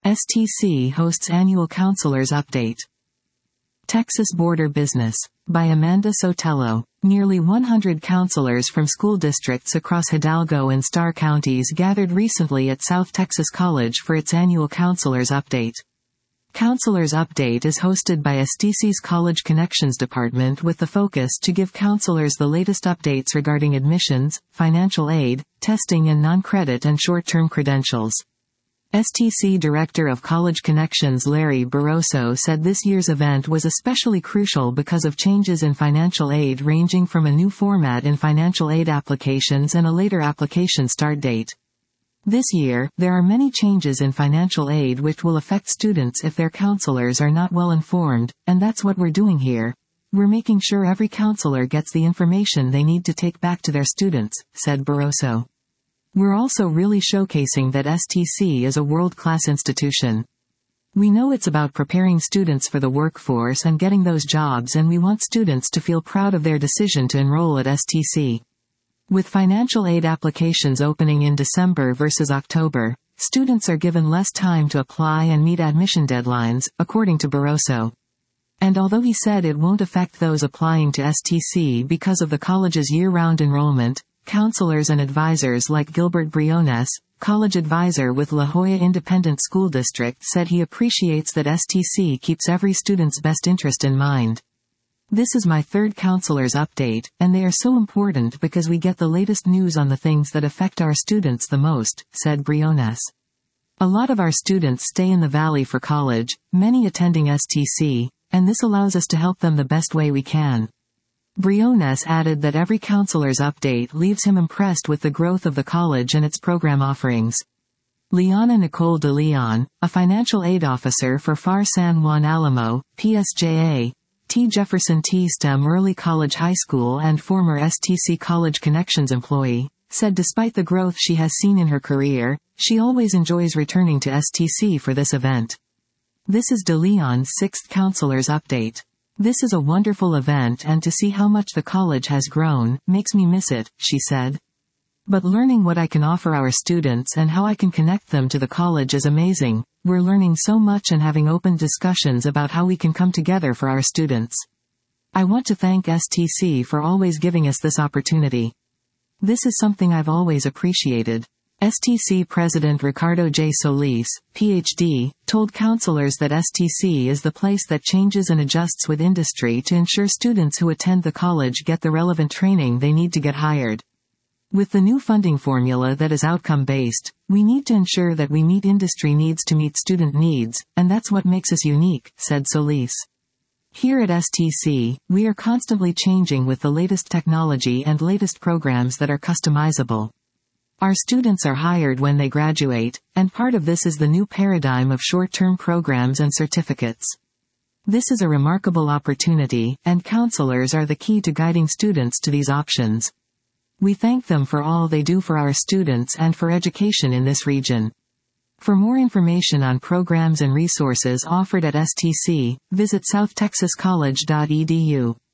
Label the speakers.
Speaker 1: STC hosts annual Counselors Update. Texas Border Business. By Amanda Sotelo. Nearly 100 counselors from school districts across Hidalgo and Starr counties gathered recently at South Texas College for its annual Counselors Update. Counselors Update is hosted by STC's College Connections Department with the focus to give counselors the latest updates regarding admissions, financial aid, testing and non-credit and short-term credentials. STC Director of College Connections Larry Barroso said this year's event was especially crucial because of changes in financial aid ranging from a new format in financial aid applications and a later application start date. This year, there are many changes in financial aid which will affect students if their counselors are not well informed, and that's what we're doing here. We're making sure every counselor gets the information they need to take back to their students, said Barroso. We're also really showcasing that STC is a world-class institution. We know it's about preparing students for the workforce and getting those jobs, and we want students to feel proud of their decision to enroll at STC. With financial aid applications opening in December versus October, students are given less time to apply and meet admission deadlines, according to Barroso. And although he said it won't affect those applying to STC because of the college's year-round enrollment, counselors and advisors like Gilbert Briones, college advisor with La Jolla Independent School District, said he appreciates that STC keeps every student's best interest in mind. This is my third counselor's update, and they are so important because we get the latest news on the things that affect our students the most, said Briones. A lot of our students stay in the Valley for college, many attending STC, and this allows us to help them the best way we can. Briones added that every counselor's update leaves him impressed with the growth of the college and its program offerings. Liana Nicole de Leon, a financial aid officer for FAR San Juan Alamo, PSJA, T. Jefferson T. STEM Early College High School and former STC College Connections employee, said despite the growth she has seen in her career, she always enjoys returning to STC for this event. This is de Leon's sixth counselor's update. This is a wonderful event, and to see how much the college has grown, makes me miss it, she said. But learning what I can offer our students and how I can connect them to the college is amazing. We're learning so much and having open discussions about how we can come together for our students. I want to thank STC for always giving us this opportunity. This is something I've always appreciated. STC President Ricardo J. Solis, Ph.D., told counselors that STC is the place that changes and adjusts with industry to ensure students who attend the college get the relevant training they need to get hired. With the new funding formula that is outcome-based, we need to ensure that we meet industry needs to meet student needs, and that's what makes us unique, said Solis. Here at STC, we are constantly changing with the latest technology and latest programs that are customizable. Our students are hired when they graduate, and part of this is the new paradigm of short-term programs and certificates. This is a remarkable opportunity, and counselors are the key to guiding students to these options. We thank them for all they do for our students and for education in this region. For more information on programs and resources offered at STC, visit southtexascollege.edu.